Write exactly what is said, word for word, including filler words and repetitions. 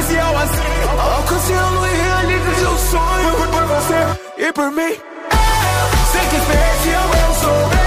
especial assim. Alcancei-lo e realizo seu sonho por, por você e por mim. Eu sei que especial eu sou.